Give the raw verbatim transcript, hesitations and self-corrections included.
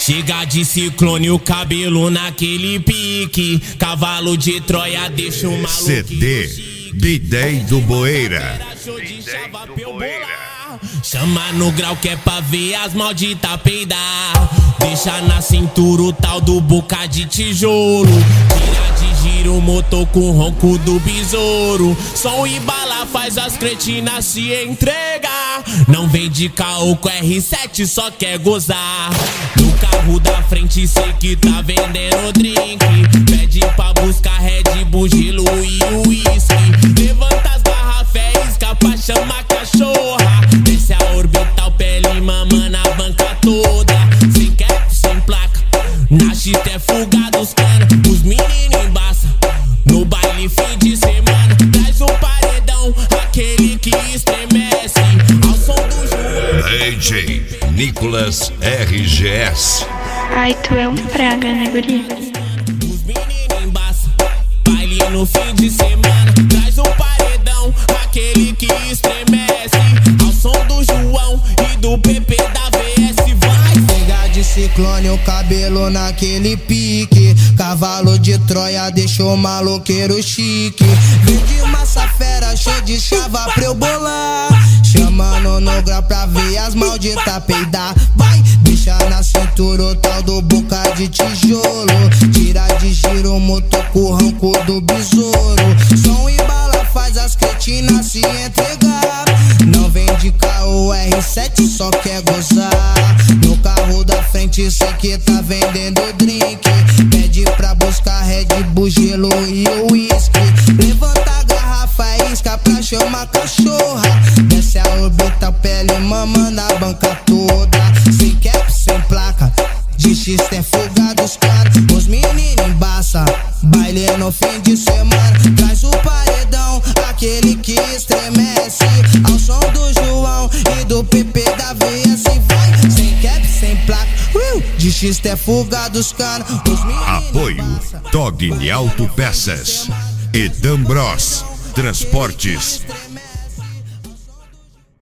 Chega de Ciclone, o cabelo naquele pique. Cavalo de Troia deixa o maluco. C D B-Day do Boeira. Chama no grau que é pra ver as malditas peidar. Deixa na cintura o tal do boca de tijolo. Tira de giro o motor com o ronco do besouro. Som e bala faz as cretinas se entregar. Não vem de caô com R sete, só quer gozar. No carro da frente cê que tá vendendo drink. Pede pra buscar Red Bull, gelo e uísque. Levanta as garrafas, é isca pra chamar cachorra. Desce a orbital, pele mama na banca toda. Sem cap, sem placa, na chita é fuga dos cana. Os meninos embaça, no baile fim de semana. Traz o paredão, aquele que estremece. Ao som do João D J Nicolas R G S. Ai, tu é um praga, né, guri? Os meninos embaça, baile no fim de semana. Traz o paredão, aquele que estremece. Ao som do João e do P P da V S. Vai! Chega de Ciclone, o cabelo naquele pique. Cavalo de Troia deixou maloqueiro chique. Vende massa fera, cheio de chava pra eu bolar. Chamando no grau pra ver as malditas peidar. Vai, deixa na cintura o tal do boca de tijolo. Tira de giro o motor com o ronco do besouro. Som e bala faz as cretinas se entregar. Não vem de caô R sete, só quer gozar. No carro da frente cê que tá vendendo drink. Pede pra buscar Red Bull, gelo e uísque. Levanta a garrafa, isca pra chamar cachorra. Desce a orbital, pele mama na banca toda. Sem cap, sem placa, de X é fuga dos caras. Os meninos embaça, baile no fim de semana. Traz o paredão, aquele que estremece. Ao som do João e do P P da V S. Vai, sem cap, sem placa, uh, de X é fuga dos caras. Apoio Dogni Autopeças e Dan Bros Transportes.